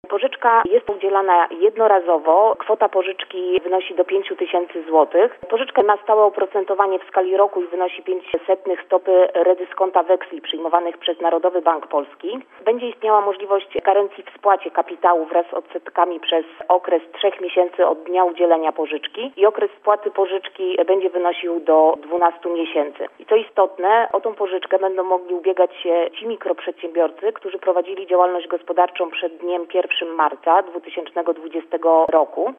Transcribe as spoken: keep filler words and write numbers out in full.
Pożyczka jest udzielana jednorazowo. Kwota pożyczki wynosi do pięć tysięcy złotych. Pożyczka ma stałe oprocentowanie w skali roku i wynosi pięć setnych stopy redyskonta weksli przyjmowanych przez Narodowy Bank Polski. Będzie istniała możliwość karencji w spłacie kapitału wraz z odsetkami przez okres trzech miesięcy od dnia udzielenia pożyczki i okres spłaty pożyczki będzie wynosił do dwunastu miesięcy. I co istotne, o tą pożyczkę będą mogli ubiegać się ci mikroprzedsiębiorcy, którzy prowadzili działalność gospodarczą przed dniem pierwszym marca dwa tysiące dwudziestego roku.